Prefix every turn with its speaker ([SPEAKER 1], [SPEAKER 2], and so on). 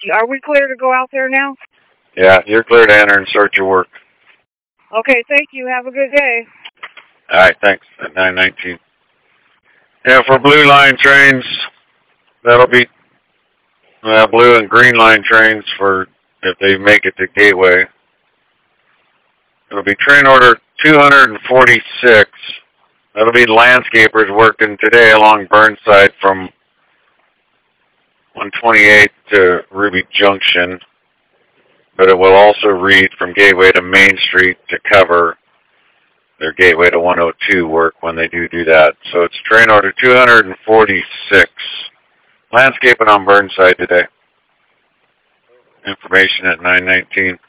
[SPEAKER 1] Are we clear to go out there now?
[SPEAKER 2] Yeah, you're clear to enter and start your work.
[SPEAKER 1] Okay, thank you. Have a good day.
[SPEAKER 2] All right, thanks. At 9:19. Yeah, for blue line trains, that'll be blue and green line trains for if they make it to Gateway. It'll be train order 246. That'll be landscapers working today along Burnside from 128 to Ruby Junction. But it will also read from Gateway to Main Street to cover their Gateway to 102 work when they do that. So it's train order 246. Landscaping on Burnside today. Information at 9:19.